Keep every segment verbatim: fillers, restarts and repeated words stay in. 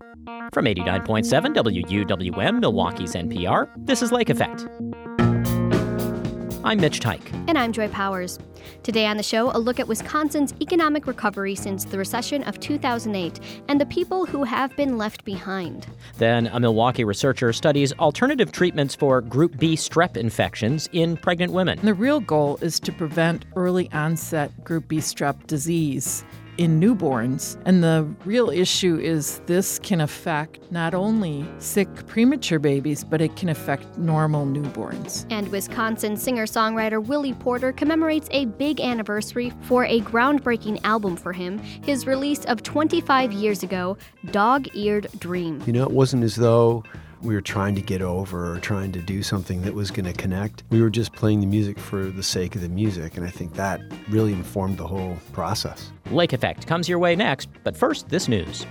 From eighty-nine point seven W U W M, Milwaukee's N P R, this is Lake Effect. I'm Mitch Teich. And I'm Joy Powers. Today on the show, a look at Wisconsin's economic recovery since the recession of two thousand eight and the people who have been left behind. Then a Milwaukee researcher studies alternative treatments for Group B strep infections in pregnant women. The real goal is to prevent early onset Group B strep disease in newborns. And the real issue is this can affect not only sick premature babies, but it can affect normal newborns. And Wisconsin singer-songwriter Willie Porter commemorates a big anniversary for a groundbreaking album for him, his release of twenty-five years ago, Dog-Eared Dream. You know, it wasn't as though we were trying to get over or trying to do something that was going to connect. We were just playing the music for the sake of the music, and I think that really informed the whole process. Lake Effect comes your way next, but first, this news.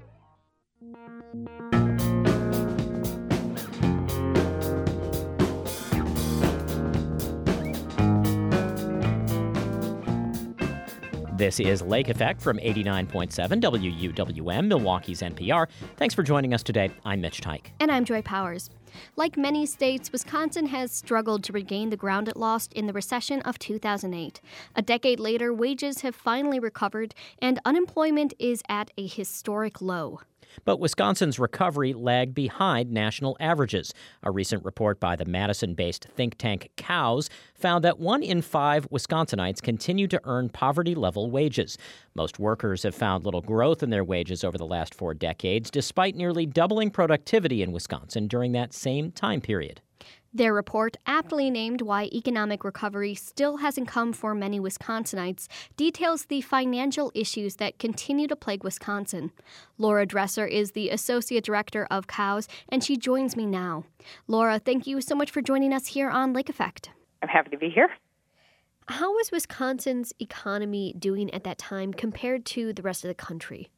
This is Lake Effect from eighty-nine point seven W U W M, Milwaukee's N P R. Thanks for joining us today. I'm Mitch Teich. And I'm Joy Powers. Like many states, Wisconsin has struggled to regain the ground it lost in the recession of two thousand eight. A decade later, wages have finally recovered, and unemployment is at a historic low. But Wisconsin's recovery lagged behind national averages. A recent report by the Madison-based think tank Cows found that one in five Wisconsinites continue to earn poverty-level wages. Most workers have found little growth in their wages over the last four decades, despite nearly doubling productivity in Wisconsin during that same time period. Their report, aptly named Why Economic Recovery Still Hasn't Come for Many Wisconsinites, details the financial issues that continue to plague Wisconsin. Laura Dresser is the Associate Director of Cows, and she joins me now. Laura, thank you so much for joining us here on Lake Effect. I'm happy to be here. How was Wisconsin's economy doing at that time compared to the rest of the country?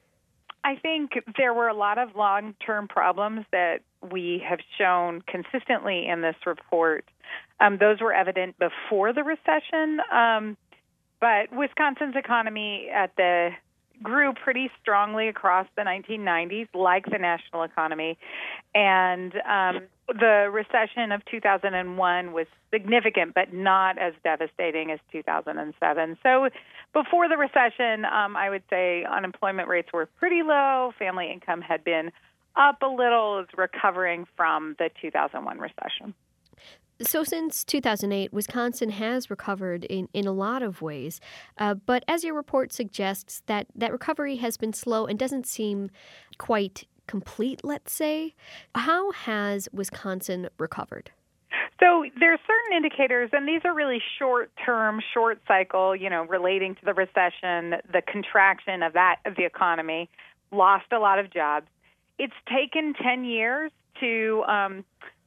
I think there were a lot of long-term problems that we have shown consistently in this report. Um, those were evident before the recession, um, but Wisconsin's economy at the grew pretty strongly across the nineteen nineties, like the national economy, and um, the recession of two thousand one was significant, but not as devastating as two thousand seven. So before the recession, um, I would say unemployment rates were pretty low. Family income had been up a little, is recovering from the two thousand one recession. So since two thousand eight, Wisconsin has recovered in, in a lot of ways. Uh, but as your report suggests, that, that recovery has been slow and doesn't seem quite complete, let's say. How has Wisconsin recovered? So there are certain indicators, and these are really short-term, short cycle, you know, relating to the recession, the contraction of that of the economy, lost a lot of jobs. It's taken ten years to um,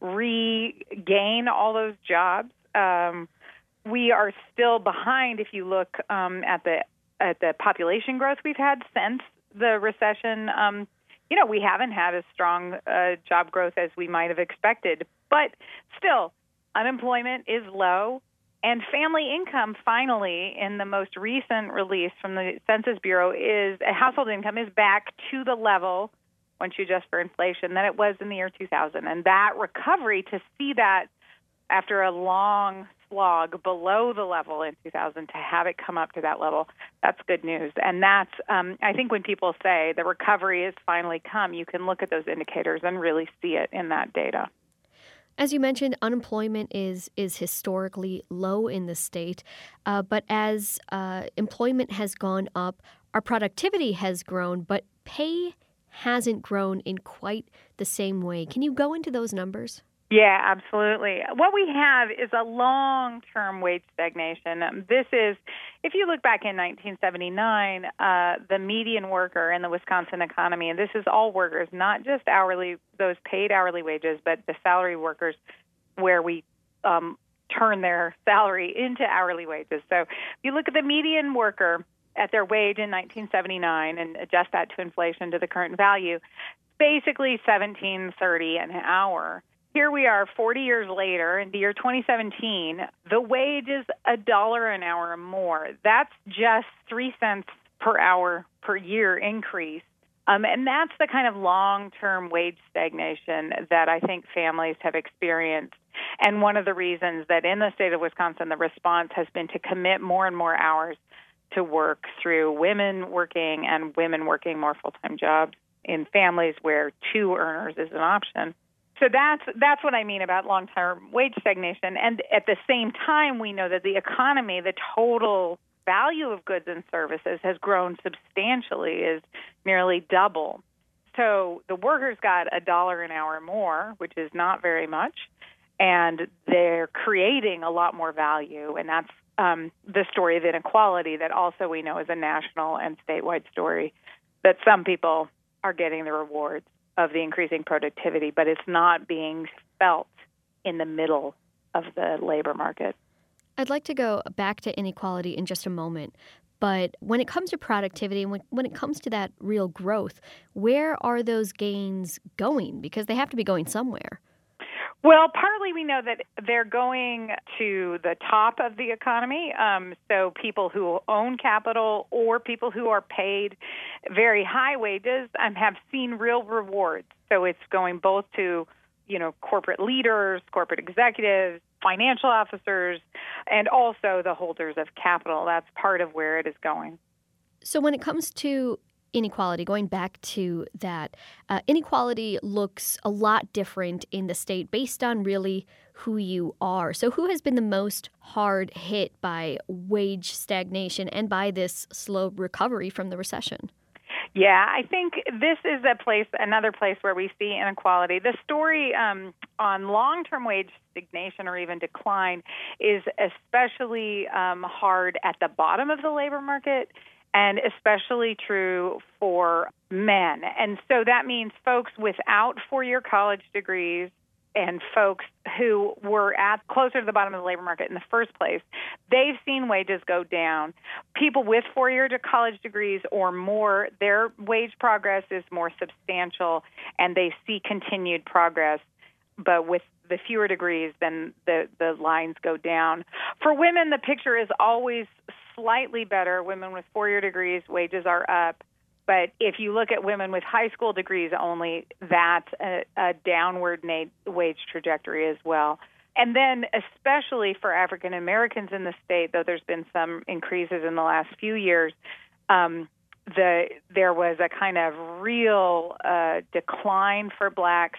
regain all those jobs. Um, we are still behind if you look um, at the at the population growth we've had since the recession. Um, you know, we haven't had as strong uh, job growth as we might have expected, but still, unemployment is low, and family income finally, in the most recent release from the Census Bureau, is uh, household income is back to the level, once you adjust for inflation, that it was in the year two thousand. And that recovery, to see that after a long slog below the level in two thousand, to have it come up to that level, that's good news. And that's, um, I think when people say the recovery has finally come, you can look at those indicators and really see it in that data. As you mentioned, unemployment is is historically low in the state, uh, but as uh, employment has gone up, our productivity has grown, but pay hasn't grown in quite the same way. Can you go into those numbers? Yeah, absolutely. What we have is a long-term wage stagnation. Um, this is, if you look back in nineteen seventy-nine, uh, the median worker in the Wisconsin economy, and this is all workers, not just hourly, those paid hourly wages, but the salary workers where we um, turn their salary into hourly wages. So if you look at the median worker at their wage in nineteen seventy-nine and adjust that to inflation to the current value, basically seventeen thirty an hour. Here we are forty years later, in the year twenty seventeen, the wage is a dollar an hour more. That's just three cents per hour per year increase Um, and that's the kind of long-term wage stagnation that I think families have experienced. And one of the reasons that in the state of Wisconsin, the response has been to commit more and more hours to work through women working and women working more full-time jobs in families where two earners is an option. So that's that's what I mean about long-term wage stagnation. And at the same time, we know that the economy, the total value of goods and services has grown substantially, is nearly double. So the workers got a dollar an hour more, which is not very much, and they're creating a lot more value. And that's um, the story of inequality that also we know is a national and statewide story, that some people are getting the rewards of the increasing productivity, but it's not being felt in the middle of the labor market. I'd like to go back to inequality in just a moment, but when it comes to productivity and when, when it comes to that real growth, where are those gains going? Because they have to be going somewhere. Well, partly we know that they're going to the top of the economy, um, so people who own capital or people who are paid very high wages um, have seen real rewards. So it's going both to, you know, corporate leaders, corporate executives, financial officers, and also the holders of capital. That's part of where it is going. So when it comes to inequality, going back to that, uh, inequality looks a lot different in the state based on really who you are. So who has been the most hard hit by wage stagnation and by this slow recovery from the recession? Yeah, I think this is a place, another place where we see inequality. The story um, on long-term wage stagnation or even decline is especially um, hard at the bottom of the labor market, and especially true for men. And so that means folks without four-year college degrees and folks who were at closer to the bottom of the labor market in the first place, they've seen wages go down. People with four-year college degrees or more, their wage progress is more substantial, and they see continued progress. But with the fewer degrees, then the, the lines go down. For women, the picture is always slightly better. Women with four-year degrees, wages are up. But if you look at women with high school degrees only, that's a, a downward na- wage trajectory as well. And then especially for African Americans in the state, though there's been some increases in the last few years, um, the there was a kind of real uh, decline for blacks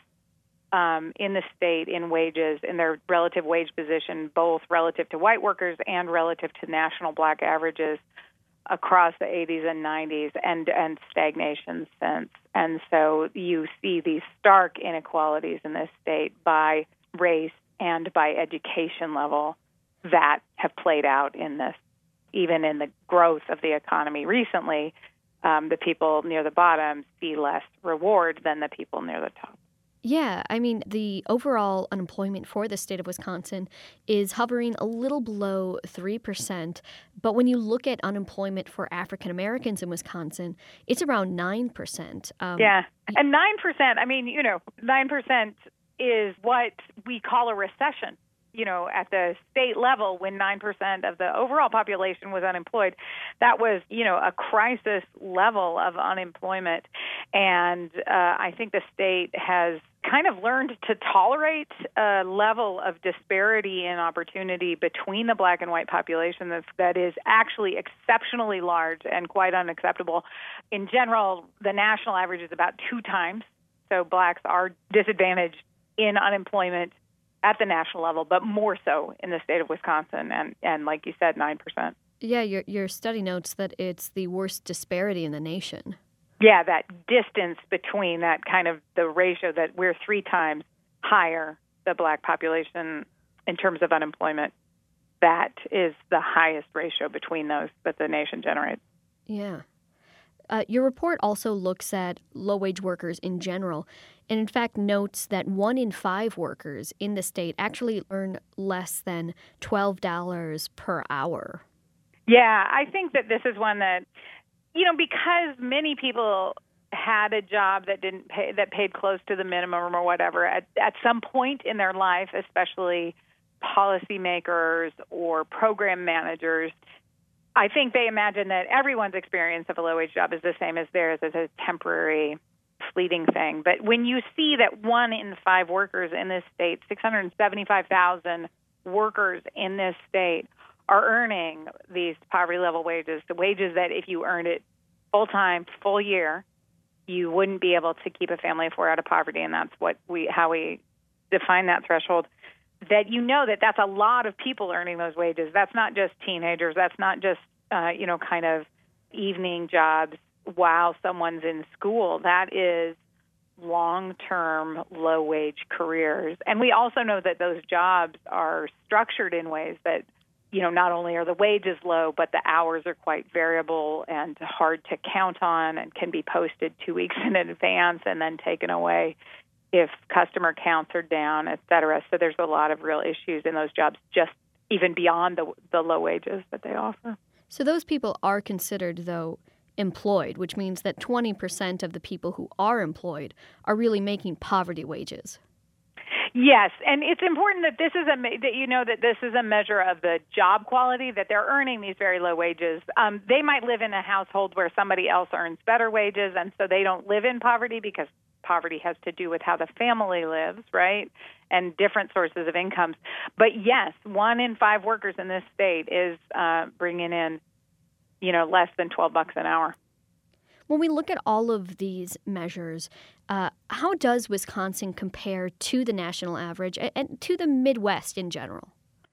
um, in the state in wages, in their relative wage position, both relative to white workers and relative to national black averages across the eighties and nineties, and, and stagnation since. And so you see these stark inequalities in this state by race and by education level that have played out in this. Even in the growth of the economy recently, um, the people near the bottom see less reward than the people near the top. Yeah, I mean, the overall unemployment for the state of Wisconsin is hovering a little below three percent. But when you look at unemployment for African Americans in Wisconsin, it's around nine percent. Um, yeah, and nine percent, I mean, you know, nine percent is what we call a recession. You know, at the state level, when nine percent of the overall population was unemployed, that was, you know, a crisis level of unemployment. And uh, I think the state has kind of learned to tolerate a level of disparity in opportunity between the black and white population that's, that is actually exceptionally large and quite unacceptable. In general, the national average is about two times. So blacks are disadvantaged in unemployment at the national level, but more so in the state of Wisconsin, and, and like you said, nine percent. Yeah, your your study notes that it's the worst disparity in the nation. Yeah, that distance between that kind of the ratio that we're three times higher, the black population, in terms of unemployment, that is the highest ratio between those that the nation generates. Yeah. Uh, your report also looks at low-wage workers in general, and in fact notes that one in five workers in the state actually earn less than twelve dollars per hour. Yeah, I think that this is one that, you know, because many people had a job that didn't pay, that paid close to the minimum or whatever at, at some point in their life, especially policymakers or program managers, I think they imagine that everyone's experience of a low-wage job is the same as theirs, as a temporary, fleeting thing. But when you see that one in five workers in this state, six hundred seventy-five thousand workers in this state, are earning these poverty-level wages, the wages that if you earned it full-time, full year, you wouldn't be able to keep a family of four out of poverty, and that's what we how we define that threshold, that you know that that's a lot of people earning those wages. That's not just teenagers. That's not just, uh, you know, kind of evening jobs while someone's in school. That is long-term, low-wage careers. And we also know that those jobs are structured in ways that, you know, not only are the wages low, but the hours are quite variable and hard to count on and can be posted two weeks in advance and then taken away if customer counts are down, et cetera. So there's a lot of real issues in those jobs, just even beyond the, the low wages that they offer. So those people are considered, though, employed, which means that twenty percent of the people who are employed are really making poverty wages. Yes, and it's important that this is a that you know that this is a measure of the job quality, that they're earning these very low wages. Um, they might live in a household where somebody else earns better wages, and so they don't live in poverty because poverty has to do with how the family lives, right, and different sources of incomes. But yes, one in five workers in this state is uh, bringing in, you know, less than twelve bucks an hour. When we look at all of these measures, uh, how does Wisconsin compare to the national average and, and to the Midwest in general?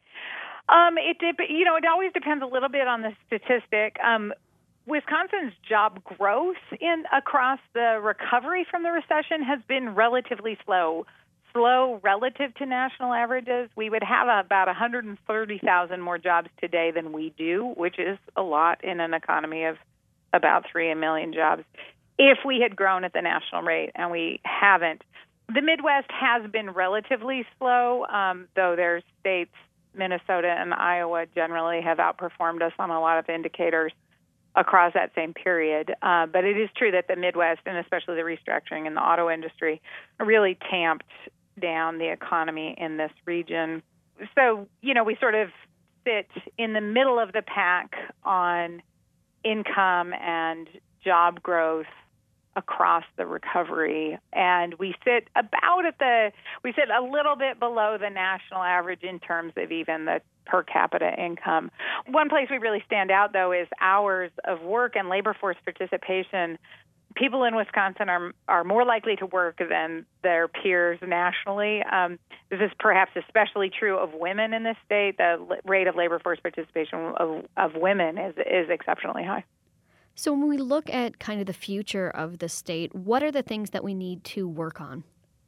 Um, it dep- you know, it always depends a little bit on the statistic. Um, Wisconsin's job growth in across the recovery from the recession has been relatively slow. Slow relative to national averages. We would have about one hundred thirty thousand more jobs today than we do, which is a lot in an economy of about three million jobs, if we had grown at the national rate, and we haven't. The Midwest has been relatively slow, um, though there's states, Minnesota and Iowa generally have outperformed us on a lot of indicators across that same period. Uh, but it is true that the Midwest, and especially the restructuring in the auto industry, really tamped down the economy in this region. So, you know, we sort of sit in the middle of the pack on income and job growth across the recovery. And we sit about at the, we sit a little bit below the national average in terms of even the per capita income. One place we really stand out, though, is hours of work and labor force participation. People in Wisconsin are are more likely to work than their peers nationally. Um, this is perhaps especially true of women in this state. The rate of labor force participation of, of women is is exceptionally high. So when we look at kind of the future of the state, what are the things that we need to work on?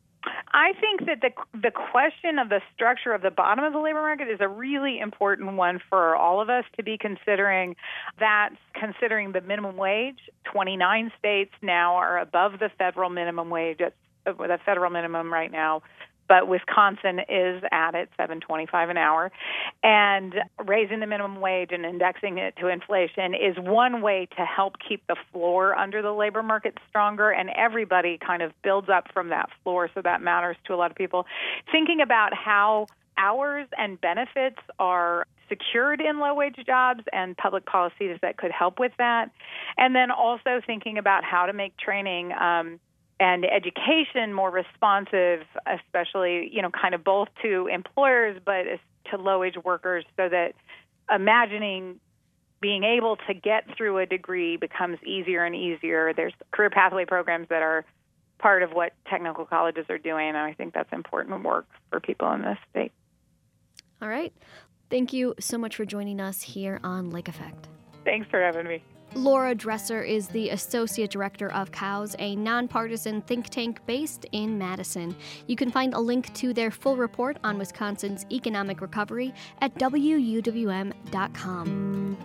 I think that the the question of the structure of the bottom of the labor market is a really important one for all of us to be considering. That's considering the minimum wage. twenty-nine states now are above the federal minimum wage, at the federal minimum right now, but Wisconsin is at it, seven twenty-five an hour. And raising the minimum wage and indexing it to inflation is one way to help keep the floor under the labor market stronger, and everybody kind of builds up from that floor, so that matters to a lot of people. Thinking about how hours and benefits are secured in low-wage jobs and public policies that could help with that. And then also thinking about how to make training um, and education more responsive, especially, you know, kind of both to employers but to low-wage workers, so that imagining being able to get through a degree becomes easier and easier. There's career pathway programs that are part of what technical colleges are doing, and I think that's important work for people in this state. All right. Thank you so much for joining us here on Lake Effect. Thanks for having me. Laura Dresser is the Associate Director of C O W S, a nonpartisan think tank based in Madison. You can find a link to their full report on Wisconsin's economic recovery at W U W M dot com.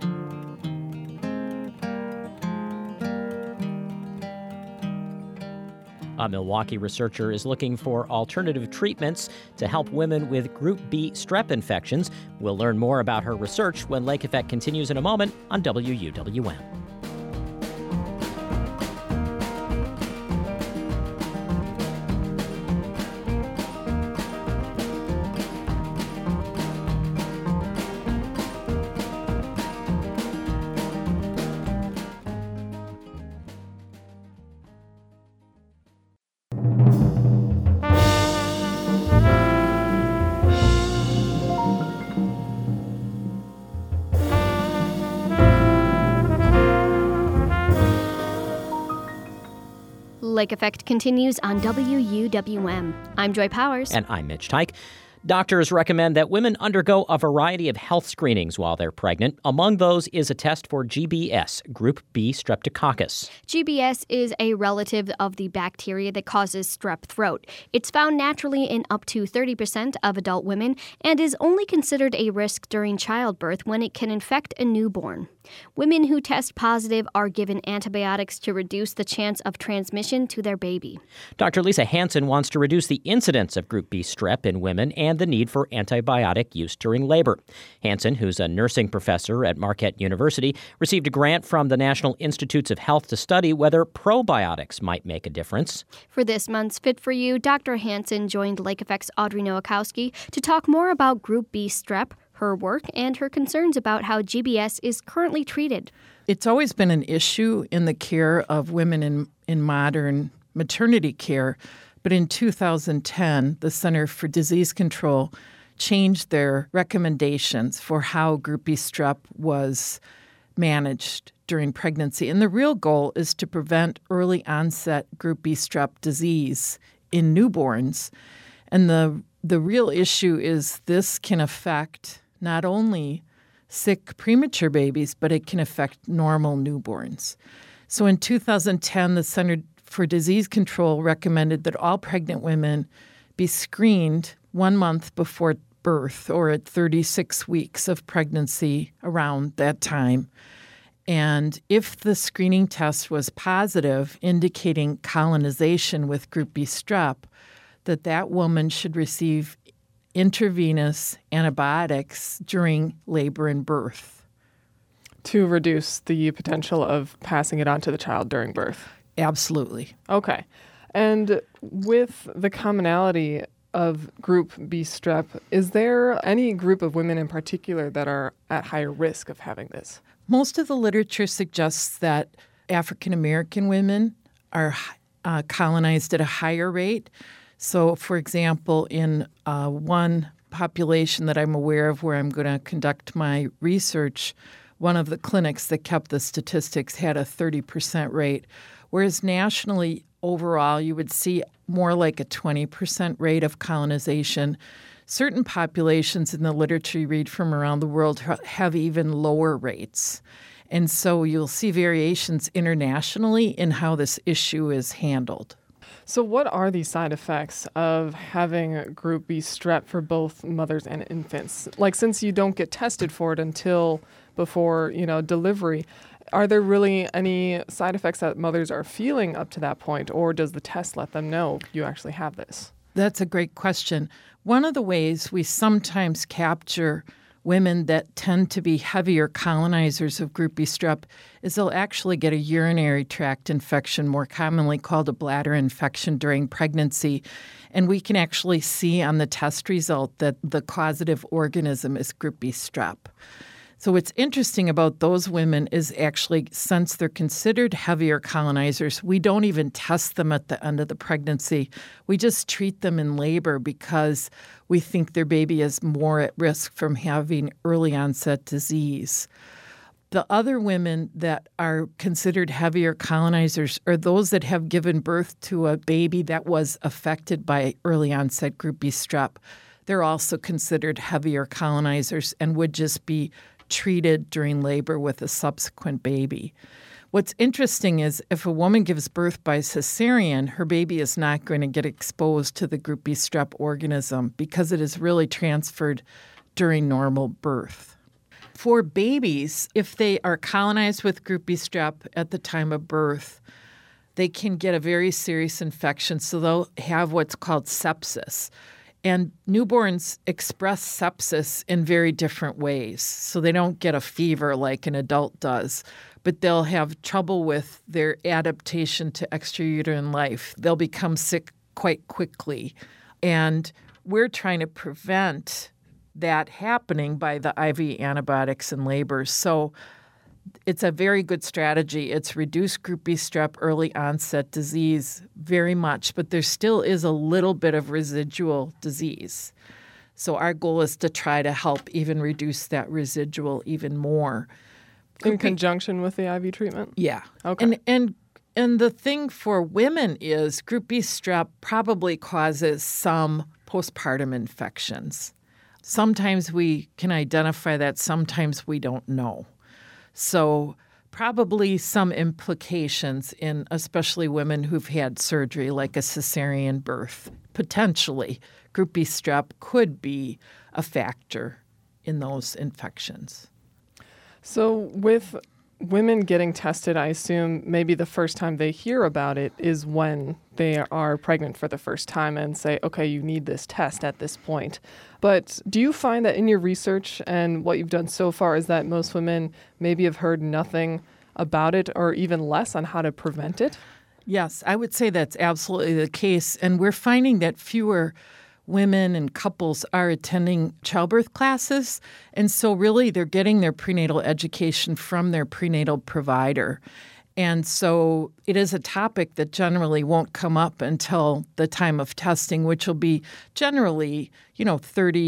A Milwaukee researcher is looking for alternative treatments to help women with Group B strep infections. We'll learn more about her research when Lake Effect continues in a moment on W U W M. Lake Effect continues on W U W M. I'm Joy Powers. And I'm Mitch Teich. Doctors recommend that women undergo a variety of health screenings while they're pregnant. Among those is a test for G B S, Group B streptococcus. G B S is a relative of the bacteria that causes strep throat. It's found naturally in up to thirty percent of adult women and is only considered a risk during childbirth when it can infect a newborn. Women who test positive are given antibiotics to reduce the chance of transmission to their baby. Doctor Lisa Hansen wants to reduce the incidence of Group B strep in women and the need for antibiotic use during labor. Hansen, who's a nursing professor at Marquette University, received a grant from the National Institutes of Health to study whether probiotics might make a difference. For this month's Fit for You, Doctor Hansen joined Lake Effect's Audrey Nowakowski to talk more about Group B strep, her work, and her concerns about how G B S is currently treated. It's always been an issue in the care of women in, in modern maternity care, but in two thousand ten, the Center for Disease Control changed their recommendations for how Group B strep was managed during pregnancy. And the real goal is to prevent early onset Group B strep disease in newborns. And the the real issue is this can affect not only sick premature babies, but it can affect normal newborns. So in two thousand ten, the Center for Disease Control recommended that all pregnant women be screened one month before birth or at thirty-six weeks of pregnancy around that time. And if the screening test was positive, indicating colonization with Group B strep, that that woman should receive intravenous antibiotics during labor and birth. To reduce the potential of passing it on to the child during birth. Absolutely. Okay. And with the commonality of Group B strep, is there any group of women in particular that are at higher risk of having this? Most of the literature suggests that African American women are uh, colonized at a higher rate. So, for example, in uh, one population that I'm aware of where I'm going to conduct my research, one of the clinics that kept the statistics had a thirty percent rate, whereas nationally, overall, you would see more like a twenty percent rate of colonization. Certain populations in the literature you read from around the world have even lower rates. And so you'll see variations internationally in how this issue is handled. So what are the side effects of having Group B strep for both mothers and infants? Like, since you don't get tested for it until before, you know, delivery, are there really any side effects that mothers are feeling up to that point, or does the test let them know you actually have this? That's a great question. One of the ways we sometimes capture women that tend to be heavier colonizers of Group B strep is they'll actually get a urinary tract infection, more commonly called a bladder infection, during pregnancy. And we can actually see on the test result that the causative organism is Group B strep. So what's interesting about those women is actually, since they're considered heavier colonizers, we don't even test them at the end of the pregnancy. We just treat them in labor because we think their baby is more at risk from having early onset disease. The other women that are considered heavier colonizers are those that have given birth to a baby that was affected by early onset Group B strep. They're also considered heavier colonizers and would just be treated during labor with a subsequent baby. What's interesting is if a woman gives birth by cesarean, her baby is not going to get exposed to the Group B strep organism because it is really transferred during normal birth. For babies, if they are colonized with Group B strep at the time of birth, they can get a very serious infection, so they'll have what's called sepsis. And newborns express sepsis in very different ways. So they don't get a fever like an adult does, but they'll have trouble with their adaptation to extrauterine life. They'll become sick quite quickly. And we're trying to prevent that happening by the I V antibiotics in labor. So it's a very good strategy. It's reduced Group B strep early onset disease very much, but there still is a little bit of residual disease. So our goal is to try to help even reduce that residual even more. In conjunction with the I V treatment? Yeah. Okay. And, and And the thing for women is Group B strep probably causes some postpartum infections. Sometimes we can identify that, sometimes we don't know. So probably some implications in especially women who've had surgery like a cesarean birth. Potentially, Group B strep could be a factor in those infections. So with women getting tested, I assume maybe the first time they hear about it is when they are pregnant for the first time and say, okay, you need this test at this point. But do you find that in your research and what you've done so far is that most women maybe have heard nothing about it or even less on how to prevent it? Yes, I would say that's absolutely the case. And we're finding that fewer women and couples are attending childbirth classes. And so really they're getting their prenatal education from their prenatal provider. And so it is a topic that generally won't come up until the time of testing, which will be generally, you know,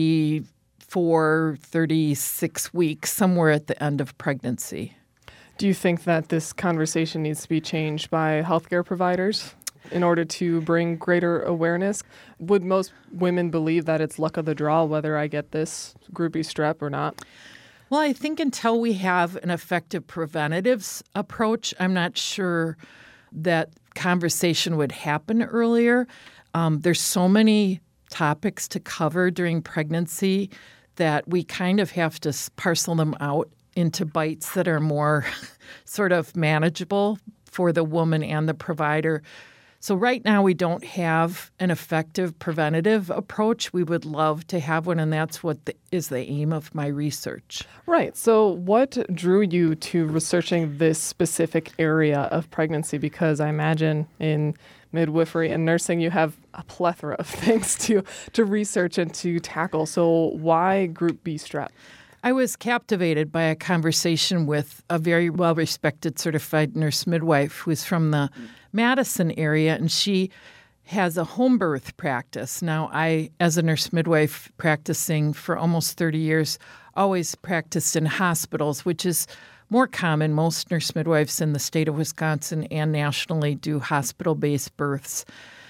thirty-four, thirty-six weeks, somewhere at the end of pregnancy. Do you think that this conversation needs to be changed by healthcare providers in order to bring greater awareness? Would most women believe that it's luck of the draw whether I get this Group B strep or not? Well, I think until we have an effective preventative approach, I'm not sure that conversation would happen earlier. Um, there's so many topics to cover during pregnancy that we kind of have to parcel them out into bites that are more sort of manageable for the woman and the provider. So right now we don't have an effective preventative approach. We would love to have one, and that's what the, is the aim of my research. Right. So what drew you to researching this specific area of pregnancy? Because I imagine in midwifery and nursing you have a plethora of things to, to research and to tackle. So why Group B strep? I was captivated by a conversation with a very well-respected certified nurse midwife who's from the Madison area, and she has a home birth practice. Now, I, as a nurse midwife practicing for almost thirty years, always practiced in hospitals, which is more common. Most nurse midwives in the state of Wisconsin and nationally do hospital-based births.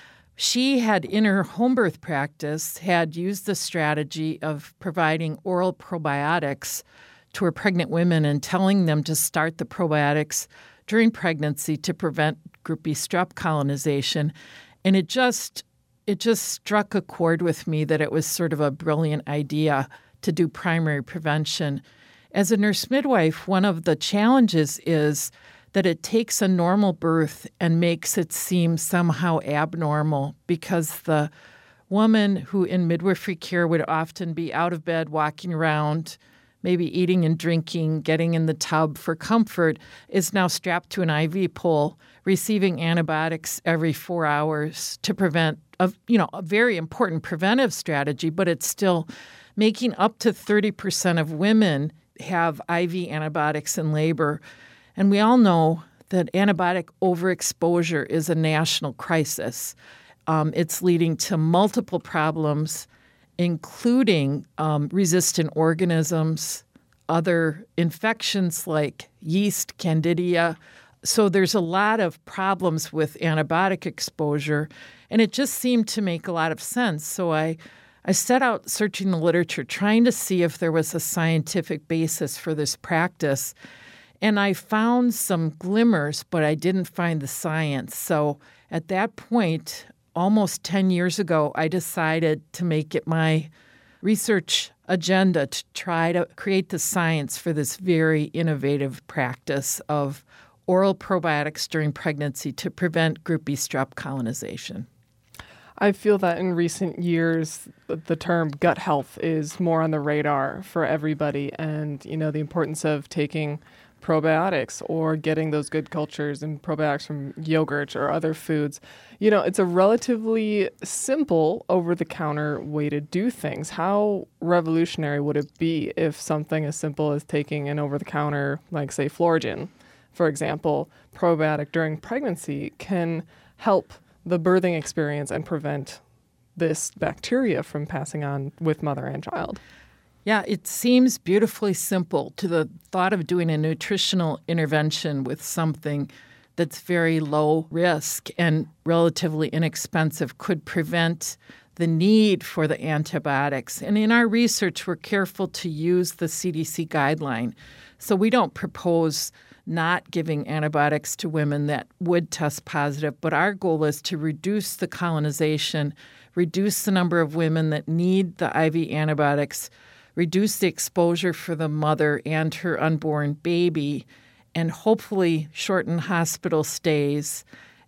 She had, in her home birth practice, had used the strategy of providing oral probiotics to her pregnant women and telling them to start the probiotics during pregnancy to prevent Group B strep colonization. And it just it just struck a chord with me that it was sort of a brilliant idea to do primary prevention. As a nurse midwife, one of the challenges is that it takes a normal birth and makes it seem somehow abnormal, because the woman who in midwifery care would often be out of bed, walking around, maybe eating and drinking, getting in the tub for comfort, is now strapped to an I V pole, receiving antibiotics every four hours to prevent, a, you know, a very important preventive strategy, but it's still making up to thirty percent of women have I V antibiotics in labor. And we all know that antibiotic overexposure is a national crisis. Um, it's leading to multiple problems, including um, resistant organisms, other infections like yeast, candida. So there's a lot of problems with antibiotic exposure, and it just seemed to make a lot of sense. So I, I set out searching the literature, trying to see if there was a scientific basis for this practice. And I found some glimmers, but I didn't find the science. So at that point, almost ten years ago, I decided to make it my research agenda to try to create the science for this very innovative practice of oral probiotics during pregnancy to prevent Group B strep colonization. I feel that in recent years, the term gut health is more on the radar for everybody, and, you know, the importance of taking probiotics or getting those good cultures and probiotics from yogurt or other foods. You know, it's a relatively simple over-the-counter way to do things. How revolutionary would it be if something as simple as taking an over-the-counter, like, say, Florigen, for example, probiotic during pregnancy can help the birthing experience and prevent this bacteria from passing on with mother and child? Yeah, it seems beautifully simple to the thought of doing a nutritional intervention with something that's very low risk and relatively inexpensive, could prevent the need for the antibiotics. And in our research, we're careful to use the C D C guideline. So we don't propose not giving antibiotics to women that would test positive, but our goal is to reduce the colonization, reduce the number of women that need the I V antibiotics, reduce the exposure for the mother and her unborn baby, and hopefully shorten hospital stays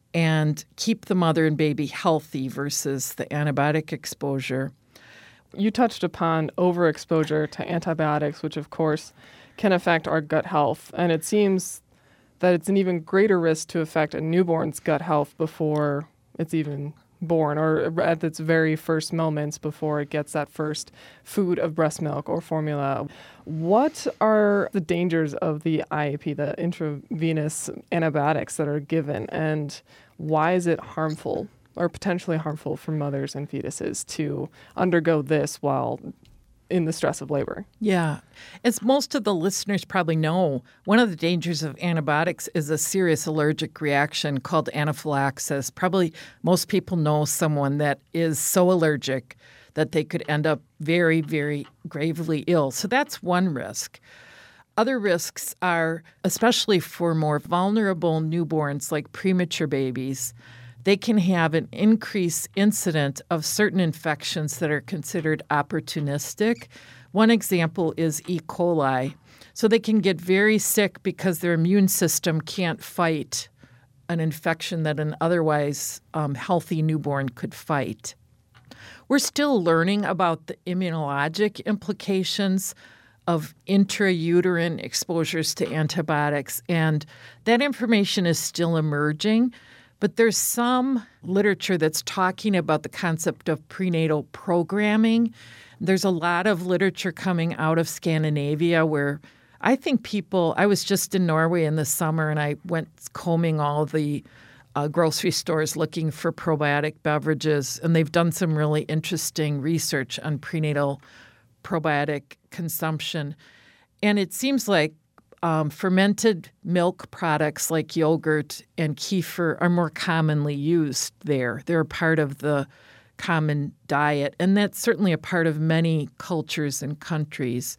and keep the mother and baby healthy versus the antibiotic exposure. You touched upon overexposure to antibiotics, which of course can affect our gut health. And it seems that it's an even greater risk to affect a newborn's gut health before it's even born, or at its very first moments before it gets that first food of breast milk or formula. What are the dangers of the I A P, the intravenous antibiotics that are given, and why is it harmful or potentially harmful for mothers and fetuses to undergo this while in the stress of labor? Yeah. As most of the listeners probably know, one of the dangers of antibiotics is a serious allergic reaction called anaphylaxis. Probably most people know someone that is so allergic that they could end up very, very gravely ill. So that's one risk. Other risks are, especially for more vulnerable newborns like premature babies, they can have an increased incidence of certain infections that are considered opportunistic. One example is E. coli. So they can get very sick because their immune system can't fight an infection that an otherwise um, healthy newborn could fight. We're still learning about the immunologic implications of intrauterine exposures to antibiotics, and that information is still emerging. But there's some literature that's talking about the concept of prenatal programming. There's a lot of literature coming out of Scandinavia where I think people, I was just in Norway in the summer and I went combing all the uh, grocery stores looking for probiotic beverages, and they've done some really interesting research on prenatal probiotic consumption. And it seems like Um, fermented milk products like yogurt and kefir are more commonly used there. They're a part of the common diet, and that's certainly a part of many cultures and countries.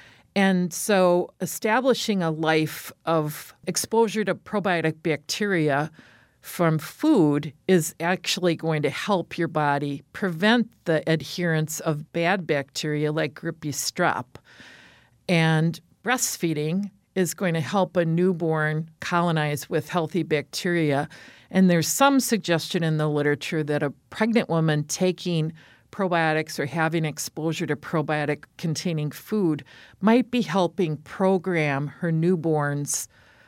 And so establishing a life of exposure to probiotic bacteria from food is actually going to help your body prevent the adherence of bad bacteria like Group B strep. And breastfeeding is going to help a newborn colonize with healthy bacteria. And there's some suggestion in the literature that a pregnant woman taking probiotics or having exposure to probiotic-containing food might be helping program her newborn's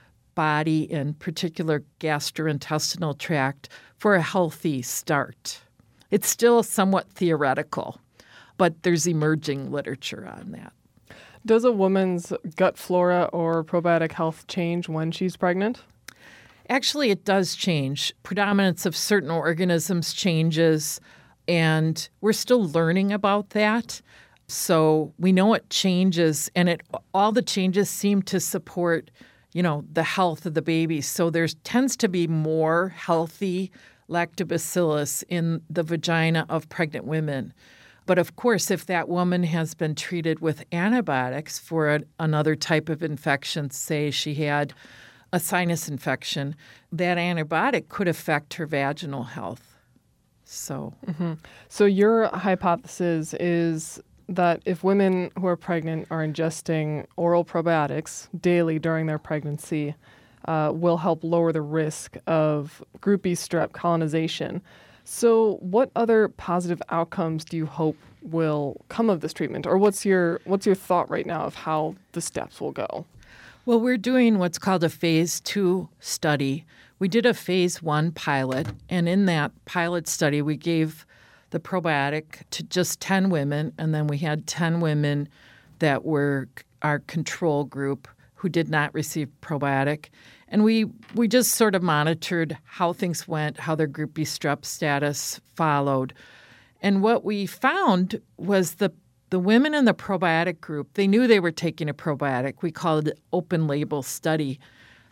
body, in particular gastrointestinal tract, for a healthy start. It's still somewhat theoretical, but there's emerging literature on that. Does a woman's gut flora or probiotic health change when she's pregnant? Actually, it does change. Predominance of certain organisms changes, and we're still learning about that. So we know it changes, and it all the changes seem to support, you know, the health of the baby. So there tends to be more healthy lactobacillus in the vagina of pregnant women. But of course, if that woman has been treated with antibiotics for a, another type of infection, say she had a sinus infection, that antibiotic could affect her vaginal health. So, mm-hmm. So your hypothesis is that if women who are pregnant are ingesting oral probiotics daily during their pregnancy, uh, will help lower the risk of Group B strep colonization. So what other positive outcomes do you hope will come of this treatment? Or what's your what's your thought right now of how the steps will go? Well, we're doing what's called a phase two study. We did a phase one pilot, and in that pilot study, we gave the probiotic to just ten women, and then we had ten women that were our control group who did not receive probiotic. And we, we just sort of monitored how things went, how their Group B strep status followed. And what we found was the the women in the probiotic group, they knew they were taking a probiotic. We called it open label study.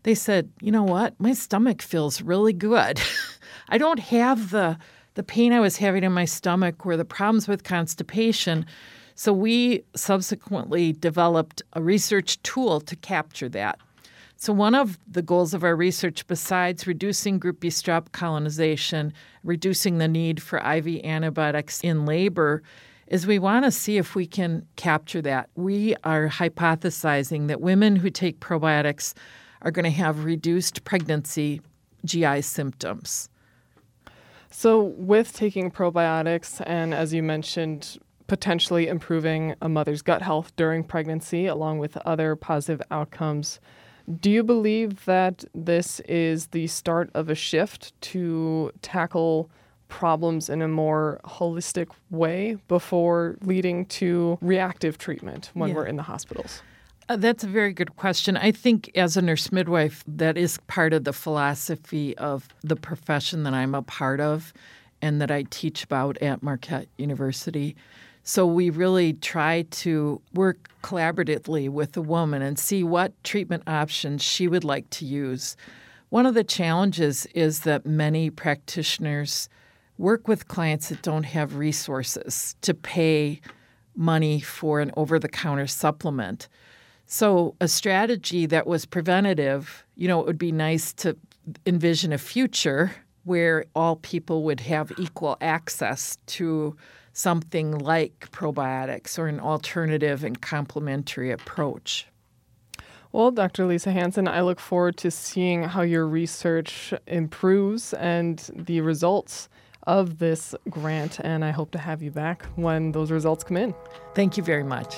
they said, you know what, my stomach feels really good. I don't have the the pain I was having in my stomach or the problems with constipation. So we subsequently developed a research tool to capture that. So one of the goals of our research, besides reducing Group B strep colonization, reducing the need for I V antibiotics in labor, is we want to see if we can capture that. We are hypothesizing that women who take probiotics are going to have reduced pregnancy G I symptoms. So with taking probiotics and, as you mentioned, potentially improving a mother's gut health during pregnancy, along with other positive outcomes, do you believe that this is the start of a shift to tackle problems in a more holistic way before leading to reactive treatment when Yeah. we're in the hospitals? Uh, that's a very good question. I think as a nurse midwife, that is part of the philosophy of the profession that I'm a part of and that I teach about at Marquette University. So we really try to work collaboratively with the woman and see what treatment options she would like to use. One of the challenges is that many practitioners work with clients that don't have resources to pay money for an over-the-counter supplement. So a strategy that was preventative, you know, it would be nice to envision a future where all people would have equal access to something like probiotics or an alternative and complementary approach. Well, Doctor Lisa Hanson, I look forward to seeing how your research improves and the results of this grant, and I hope to have you back when those results come in. Thank you very much.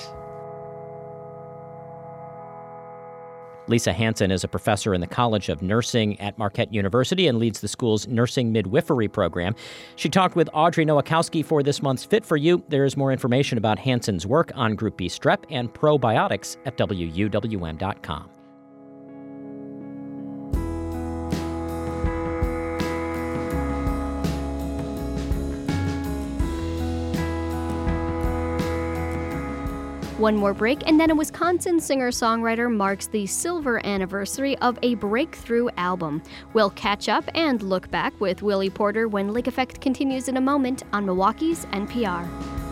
Lisa Hanson is a professor in the College of Nursing at Marquette University and leads the school's nursing midwifery program. She talked with Audrey Nowakowski for this month's Fit for You. There is more information about Hanson's work on Group B strep and probiotics at W U W M dot com. One more break, and then a Wisconsin singer-songwriter marks the silver anniversary of a breakthrough album. We'll catch up and look back with Willie Porter when Lake Effect continues in a moment on Milwaukee's N P R.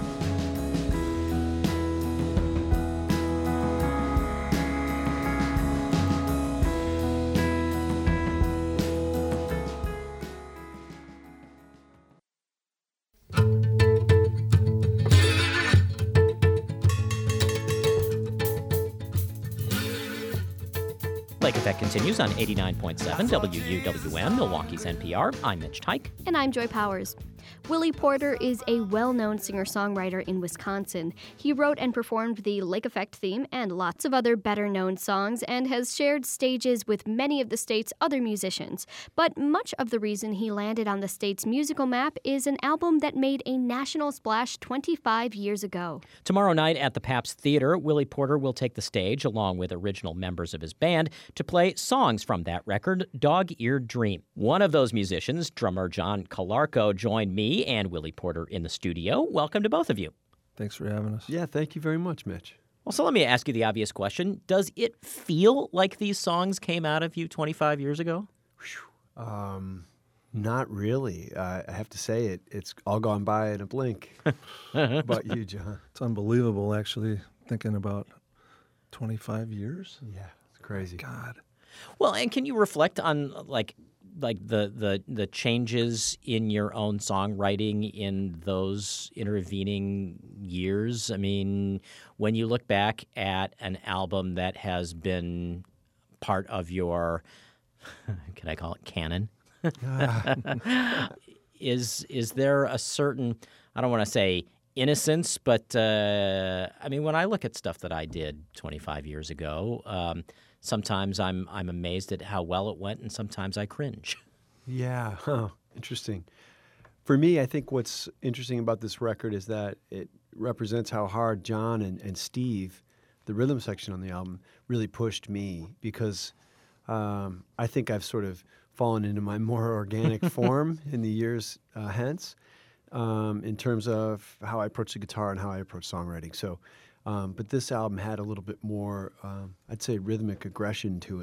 Lake Effect continues on eighty-nine point seven W U W M, Milwaukee's N P R. I'm Mitch Tyke. And I'm Joy Powers. Willie Porter is a well-known singer-songwriter in Wisconsin. He wrote and performed the Lake Effect theme and lots of other better-known songs and has shared stages with many of the state's other musicians. But much of the reason he landed on the state's musical map is an album that made a national splash twenty-five years ago. Tomorrow night at the Pabst Theater, Willie Porter will take the stage, along with original members of his band, to play songs from that record, Dog-Eared Dream. One of those musicians, drummer John Calarco, joined me and Willie Porter in the studio. Welcome to both of you. Thanks for having us. Yeah, thank you very much, Mitch. Well, so let me ask you the obvious question. Does it feel like these songs came out of you twenty-five years ago? Um, not really. Uh, I have to say it. It's all gone by in a blink. How about you, John? It's unbelievable, actually, thinking about twenty-five years. Yeah, it's crazy. God. Well, and can you reflect on like like the, the the changes in your own songwriting in those intervening years? I mean, when you look back at an album that has been part of your, can I call it canon? is is there a certain, I don't want to say innocence, but uh, I mean, when I look at stuff that I did twenty-five years ago, um, sometimes I'm I'm amazed at how well it went, and sometimes I cringe. Yeah, huh. Interesting. For me, I think what's interesting about this record is that it represents how hard John and, and Steve, the rhythm section on the album, really pushed me because um, I think I've sort of fallen into my more organic form in the years uh, hence um, in terms of how I approach the guitar and how I approach songwriting. So, um, but this album had a little bit more, um, I'd say, rhythmic aggression to it.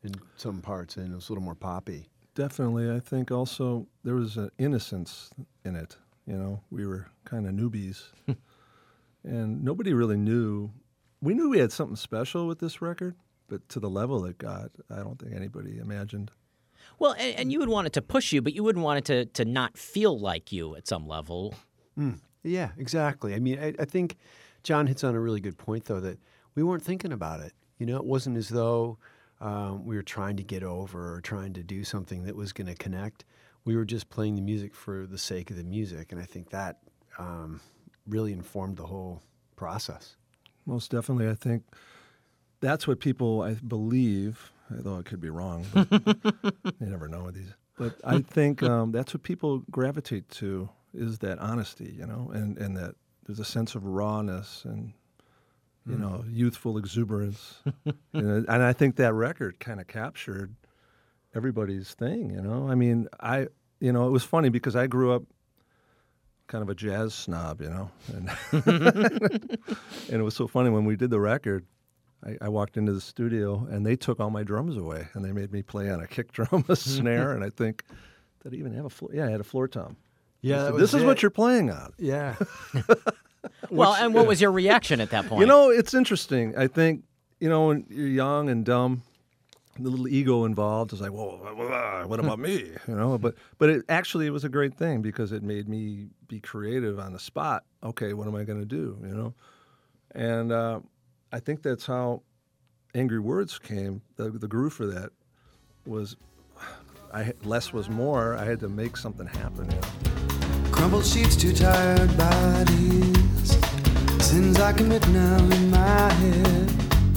in some parts, and it was a little more poppy. Definitely. I think also there was an innocence in it. You know, we were kind of newbies, and nobody really knew. We knew we had something special with this record, but to the level it got, I don't think anybody imagined. Well, and, and you would want it to push you, but you wouldn't want it to, to not feel like you at some level. Mm. Yeah, exactly. I mean, I, I think John hits on a really good point, though, that we weren't thinking about it. You know, it wasn't as though um, we were trying to get over or trying to do something that was going to connect. We were just playing the music for the sake of the music, and I think that um, really informed the whole process. Most definitely. I think that's what people, I believe, although I could be wrong, but you never know with these. But I think um, that's what people gravitate to, is that honesty, you know, and, and that there's a sense of rawness and, you mm. know, youthful exuberance. you know, and I think that record kind of captured everybody's thing, you know. I mean, I, you know, it was funny because I grew up kind of a jazz snob, you know, and, and it was so funny when we did the record. I, I walked into the studio and they took all my drums away and they made me play on a kick drum, a snare, and I think, did I even have a floor? Yeah, I had a floor tom. Yeah, said, this is it. what you're playing on. Yeah. Well, and what was your reaction at that point? You know, it's interesting. I think, you know, when you're young and dumb, the little ego involved is like, whoa, what about me? You know, but but it actually it was a great thing because it made me be creative on the spot. Okay, what am I going to do? You know, and uh, I think that's how Angry Words came. The, the groove for that was, I less was more. I had to make something happen. You know? Crumbled sheets, two tired bodies, sins I commit now in my head.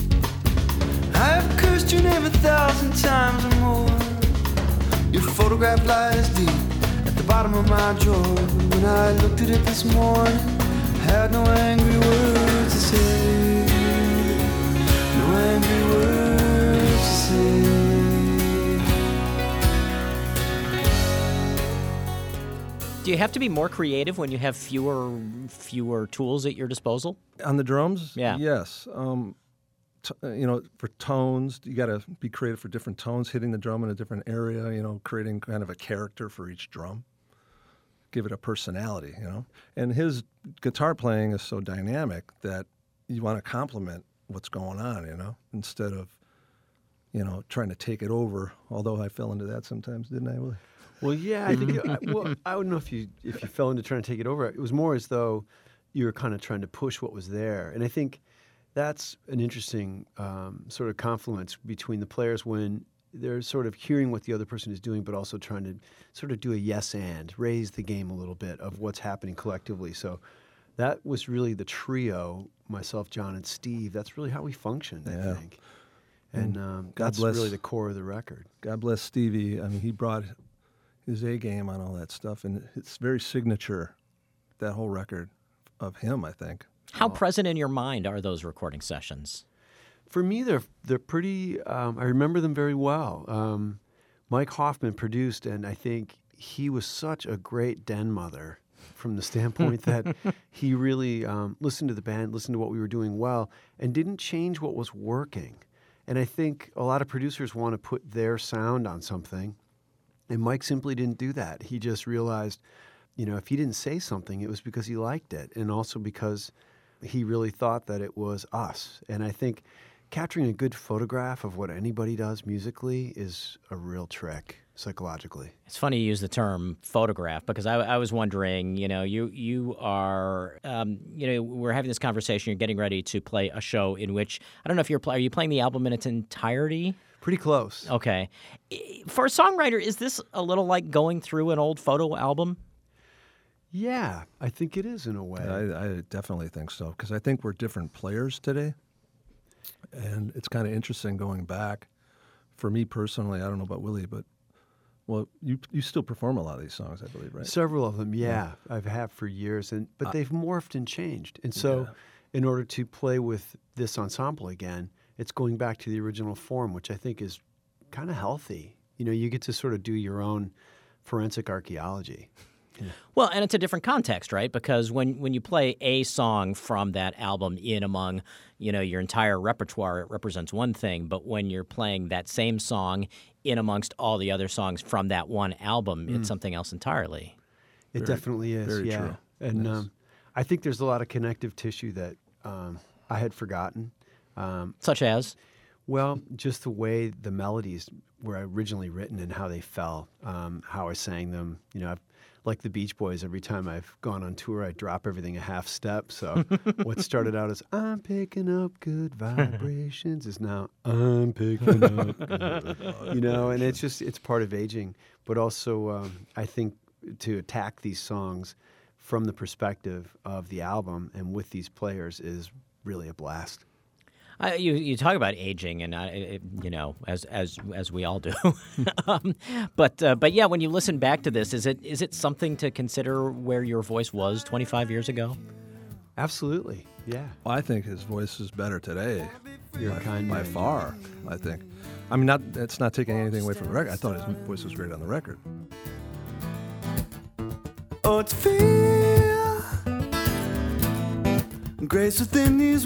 I've cursed your name a thousand times or more. Your photograph lies deep at the bottom of my drawer. When I looked at it this morning, had no angry words to say. No angry words to say. Do you have to be more creative when you have fewer fewer tools at your disposal? On the drums? Yeah. Yes. Um, t- you know, for tones, you got to be creative for different tones, hitting the drum in a different area, you know, creating kind of a character for each drum. Give it a personality, you know. And his guitar playing is so dynamic that you want to complement what's going on, you know, instead of, you know, trying to take it over. Although I fell into that sometimes, didn't I, Willie? Well, yeah, I think. It, I, well, I don't know if you if you fell into trying to take it over. It was more as though you were kind of trying to push what was there, and I think that's an interesting um, sort of confluence between the players when they're sort of hearing what the other person is doing, but also trying to sort of do a yes and raise the game a little bit of what's happening collectively. So that was really the trio: myself, John, and Steve. That's really how we functioned, yeah. I think, and um, God that's bless, really the core of the record. God bless Stevie. I mean, he brought his A game on all that stuff, and it's very signature, that whole record of him, I think. How oh. present in your mind are those recording sessions? For me, they're they're pretty. Um, I remember them very well. Um, Mike Hoffman produced, and I think he was such a great den mother from the standpoint that he really um, listened to the band, listened to what we were doing well, and didn't change what was working. And I think a lot of producers want to put their sound on something. And Mike simply didn't do that. He just realized, you know, if he didn't say something, it was because he liked it, and also because he really thought that it was us. And I think capturing a good photograph of what anybody does musically is a real trick psychologically. It's funny you use the term photograph because I, I was wondering, you know, you you are, um, you know, we're having this conversation. You're getting ready to play a show in which I don't know if you're are you playing the album in its entirety? Pretty close. Okay. For a songwriter, is this a little like going through an old photo album? Yeah, I think it is in a way. I, I definitely think so, because I think we're different players today. And it's kind of interesting going back. For me personally, I don't know about Willie, but, well, you you still perform a lot of these songs, I believe, right? Several of them, yeah. yeah. I've had for years, and but uh, they've morphed and changed. And so yeah. in order to play with this ensemble again, it's going back to the original form, which I think is kind of healthy. You know, you get to sort of do your own forensic archaeology. Well, and it's a different context, right? Because when, when you play a song from that album in among, you know, your entire repertoire, it represents one thing. But when you're playing that same song in amongst all the other songs from that one album, Mm. it's something else entirely. It Very- definitely is, very yeah. true. And Yes. um, I think there's a lot of connective tissue that um, I had forgotten. Um, Such as? Well, just the way the melodies were originally written and how they fell, um, how I sang them. You know, I've, like the Beach Boys, every time I've gone on tour, I drop everything a half step. So what started out as I'm picking up good vibrations is now I'm picking up good, you know, and it's just, it's part of aging. But also, um, I think to attack these songs from the perspective of the album and with these players is really a blast. Uh, you you talk about aging, and uh, it, you know, as as as we all do. um, but uh, but yeah, when you listen back to this, is it is it something to consider where your voice was twenty-five years ago? Absolutely, yeah. Well, I think his voice is better today. You're by, a kind by man. far. I think. I mean, not it's not taking anything away from the record. I thought his voice was great on the record. Oh, to feel grace within these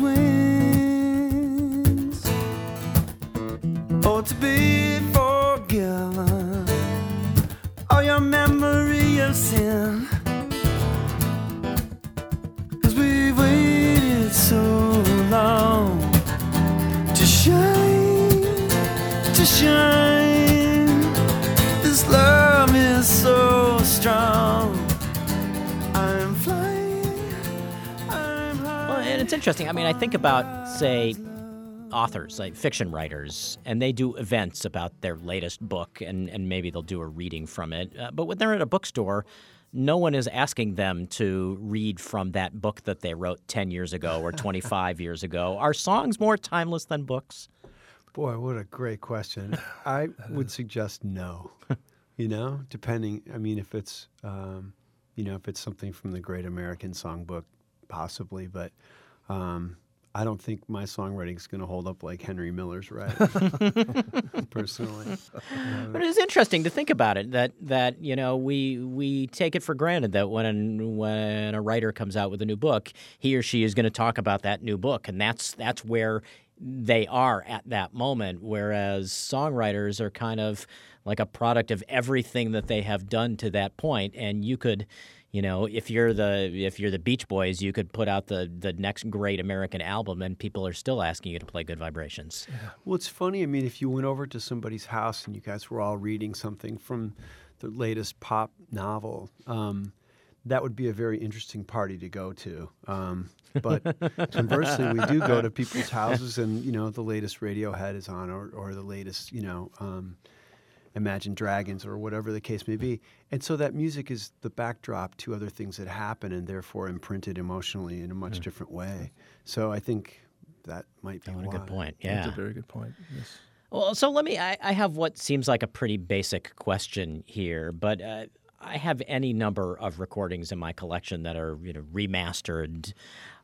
wings. Oh, to be forgiven all your memory of sin. 'Cause we've waited so long to shine, to shine. This love is so strong. I'm flying, I'm high. Well, and it's interesting. I mean, I think about, say, authors, like fiction writers, and they do events about their latest book, and, and maybe they'll do a reading from it. Uh, but when they're at a bookstore, no one is asking them to read from that book that they wrote ten years ago or twenty-five years ago. Are songs more timeless than books? Boy, what a great question. I would suggest no, you know, depending. I mean, if it's, um, you know, if it's something from the Great American Songbook, possibly, but um, I don't think my songwriting is going to hold up like Henry Miller's writing, personally. But it's interesting to think about it, that, that you know, we we take it for granted that when, when a writer comes out with a new book, he or she is going to talk about that new book, and that's that's where they are at that moment, whereas songwriters are kind of like a product of everything that they have done to that point, and you could, you know, if you're the if you're the Beach Boys, you could put out the, the next great American album, and people are still asking you to play Good Vibrations. Well, it's funny. I mean, if you went over to somebody's house and you guys were all reading something from the latest pop novel, um, that would be a very interesting party to go to. Um, but conversely, we do go to people's houses, and you know, the latest Radiohead is on, or, or the latest, you know, um, Imagine Dragons, or whatever the case may be. And so that music is the backdrop to other things that happen, and therefore imprinted emotionally in a much different way. So I think that might be Oh, what a why. good point. That's Yeah. a very good point. Yes. Well, so let me. I, I have what seems like a pretty basic question here, but uh, I have any number of recordings in my collection that are, you know, remastered.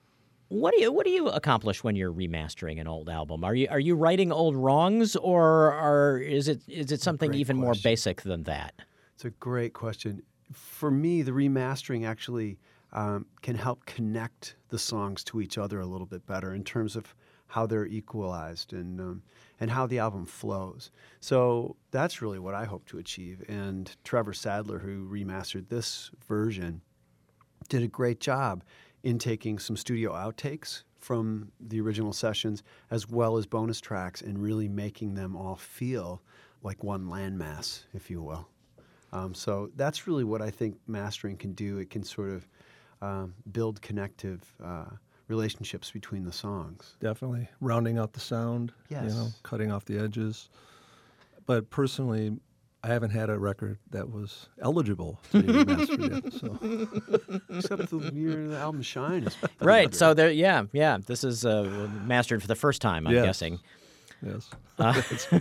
What do you What do you accomplish when you're remastering an old album? Are you Are you righting old wrongs, or are is it is it something great even more question. basic than that? It's a great question. For me, the remastering actually um, can help connect the songs to each other a little bit better in terms of how they're equalized and um, and how the album flows. So that's really what I hope to achieve. And Trevor Sadler, who remastered this version, did a great job in taking some studio outtakes from the original sessions as well as bonus tracks and really making them all feel like one landmass, if you will. Um, so that's really what I think mastering can do. It can sort of um, build connective uh, relationships between the songs. Definitely. Rounding out the sound, Yes. you know, cutting off the edges. But personally, I haven't had a record that was eligible to be remastered yet. So Except the year the album Shine is pretty Right. good. So there. Yeah. Yeah. This is uh, mastered for the first time, I'm Yes. guessing. yes. Uh,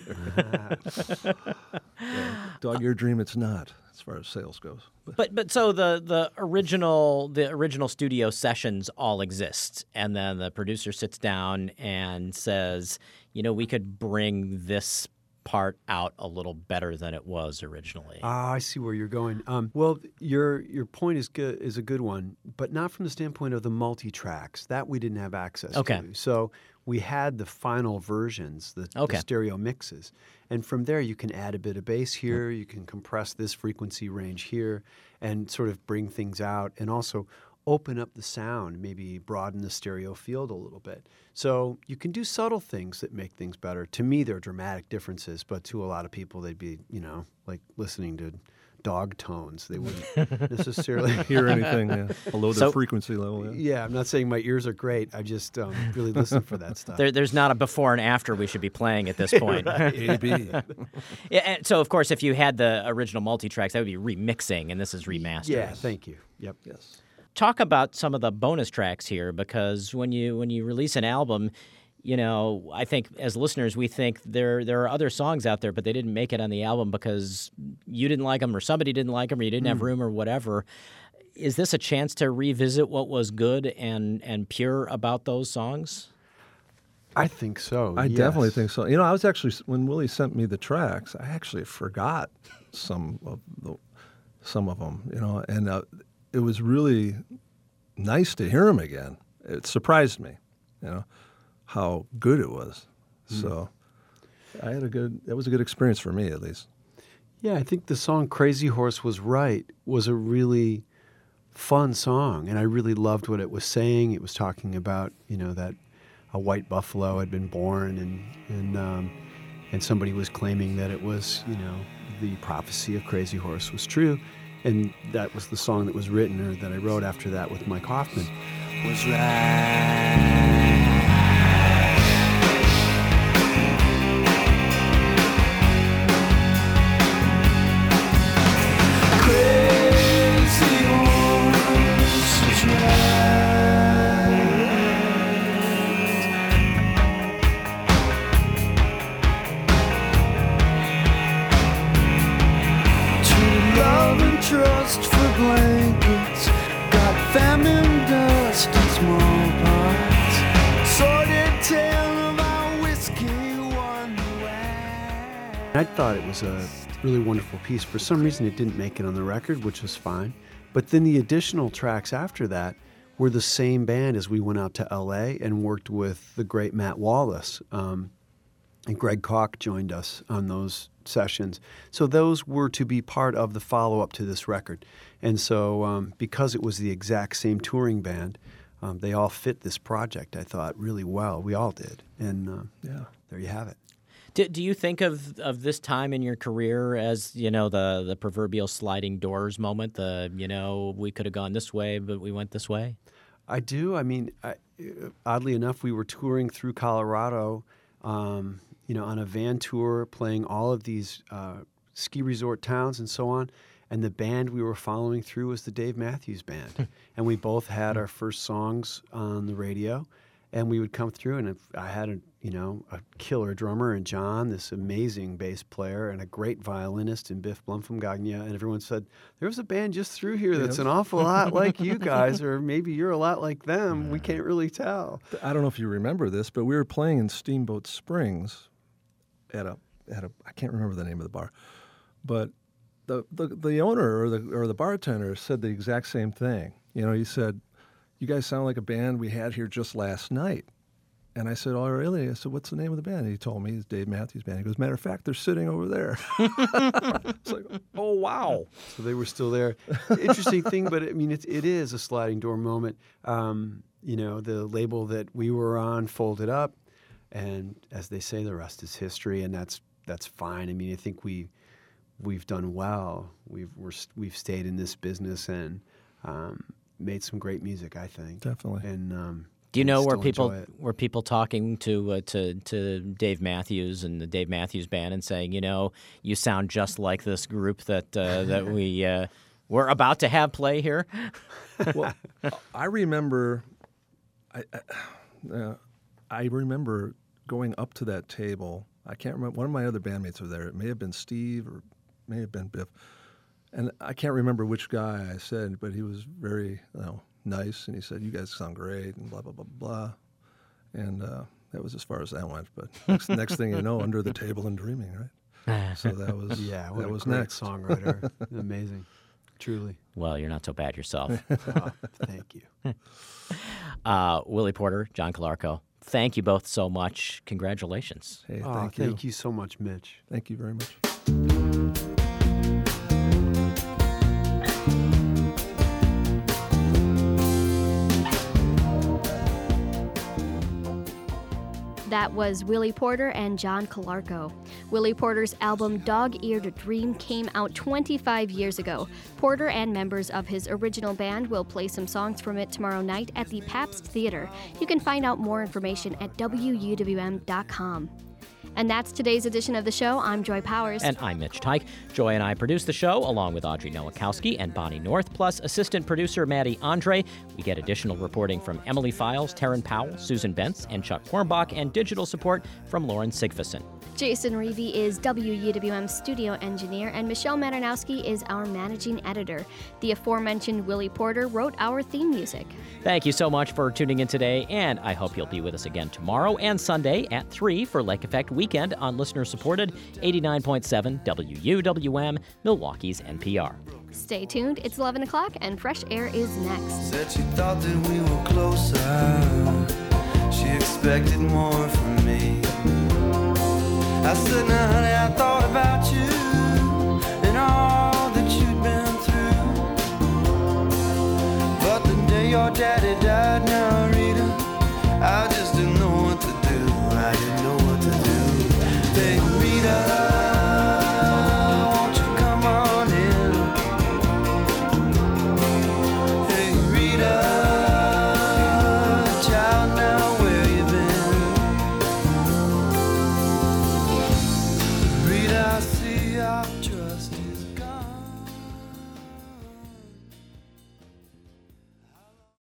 Yeah. Dog Ear Dream, it's not, as far as sales goes. But But but so the, the original the original studio sessions all exist, and then the producer sits down and says, you know, we could bring this part out a little better than it was originally. Ah, I see where you're going. Um, well, your your point is good is a good one, but not from the standpoint of the multi-tracks. That we didn't have access Okay. to. So we had the final versions, the, Okay. the stereo mixes. And from there, you can add a bit of bass here, you can compress this frequency range here, and sort of bring things out, and also open up the sound, maybe broaden the stereo field a little bit. So you can do subtle things that make things better. To me, they're dramatic differences, but to a lot of people, they'd be, you know, like listening to dog tones. They wouldn't necessarily Hear anything yeah, below So- the frequency level. Yeah. Yeah, I'm not saying my ears are great. I just um, really listen for that stuff. There, there's not a before and after we should be playing at this point. A B. Yeah, and so, of course, if you had the original multi-tracks, that would be remixing, and this is remastered. Yeah, thank you. Yep. Yes. Talk about some of the bonus tracks here, because when you when you release an album, you know, I think as listeners we think there there are other songs out there, but they didn't make it on the album because you didn't like them, or somebody didn't like them, or you didn't have room, or whatever. Is this a chance to revisit what was good and and pure about those songs? I think so. I yes. definitely think so. You know, I was actually when Willie sent me the tracks, I actually forgot some of the some of them. You know, and uh, it was really nice to hear them again. It surprised me, you know, how good it was. Mm. So I had a good. That was a good experience for me, at least. Yeah, I think the song "Crazy Horse Was Right" was a really fun song, and I really loved what it was saying. It was talking about, you know, that a white buffalo had been born, and and um, and somebody was claiming that it was, you know, the prophecy of Crazy Horse was true, and that was the song that was written or that I wrote after that with Mike Hoffman. Was right. Crazy horse was right. To love and trust for blankets, got famine, dust, and smallpox. Sordid tale of our whiskey wonderland. I thought it was a really wonderful piece. For some reason, it didn't make it on the record, which was fine. But then the additional tracks after that were the same band as we went out to L A and worked with the great Matt Wallace. Um, and Greg Koch joined us on those sessions. So those were to be part of the follow-up to this record. And so um, because it was the exact same touring band, um, they all fit this project, I thought, really well. We all did. And uh, Yeah. there you have it. Do, do you think of, of this time in your career as, you know, the, the proverbial sliding doors moment, the, you know, we could have gone this way, but we went this way? I do. I mean, I, oddly enough, we were touring through Colorado, um, you know, on a van tour, playing all of these uh, ski resort towns and so on. And the band we were following through was the Dave Matthews Band. And we both had our first songs on the radio. And we would come through, and if I had a, you know, a killer drummer in John, this amazing bass player, and a great violinist in Biff Blumfumgagna, and everyone said, there's a band just through here that's an awful lot like you guys, or maybe you're a lot like them. We can't really tell. I don't know if you remember this, but we were playing in Steamboat Springs at a at a I can't remember the name of the bar, but the the, the owner or the or the bartender said the exact same thing. You know, he said, "You guys sound like a band we had here just last night." And I said, "Oh, really?" I said, "What's the name of the band?" And he told me it's Dave Matthews Band. He goes, "Matter of fact, they're sitting over there." It's like, oh wow! So they were still there. Interesting thing, but I mean, it, it is a sliding door moment. Um, you know, the label that we were on folded up, and as they say, the rest is history, and that's that's fine. I mean, I think we we've done well. We've we're, we've stayed in this business and um, made some great music, I think. Definitely. And um, Do you know and where still people enjoy it. were people talking to uh, to to Dave Matthews and the Dave Matthews Band and saying, you know, you sound just like this group that uh, that we uh, we're about to have play here? Well, I remember, I, I, uh, I remember going up to that table. I can't remember. One of my other bandmates were there. It may have been Steve or may have been Biff, and I can't remember which guy I said, but he was very, you know, nice, and he said, "You guys sound great," and blah blah blah blah. And uh, that was as far as that went. But next, next thing you know, Under the Table and Dreaming, right? So that was yeah, what that a was great next. songwriter. Amazing, truly. Well, you're not so bad yourself. Oh, thank you. Uh, Willie Porter, John Calarco, thank you both so much. Congratulations. Hey, Oh, thank you. thank you so much, Mitch. Thank you very much. That was Willie Porter and John Calarco. Willie Porter's album Dog-Eared Dream came out twenty-five years ago. Porter and members of his original band will play some songs from it tomorrow night at the Pabst Theater. You can find out more information at W U W M dot com. And that's today's edition of the show. I'm Joy Powers. And I'm Mitch Teich. Joy and I produce the show along with Audrey Nowakowski and Bonnie North, plus assistant producer Maddie Andre. We get additional reporting from Emily Files, Taryn Powell, Susan Bentz, and Chuck Hornbach, and digital support from Lauren Sigfuson. Jason Reevey is W U W M studio engineer, and Michelle Maternowski is our managing editor. The aforementioned Willie Porter wrote our theme music. Thank you so much for tuning in today, and I hope you'll be with us again tomorrow and Sunday at three for Lake Effect Weekend on listener-supported eighty-nine point seven W U W M, Milwaukee's N P R. Stay tuned. It's eleven o'clock, and Fresh Air is next. Said she thought that we were closer. She expected more from me. I said, now, honey, I thought about you and all that you'd been through. But the day your daddy died,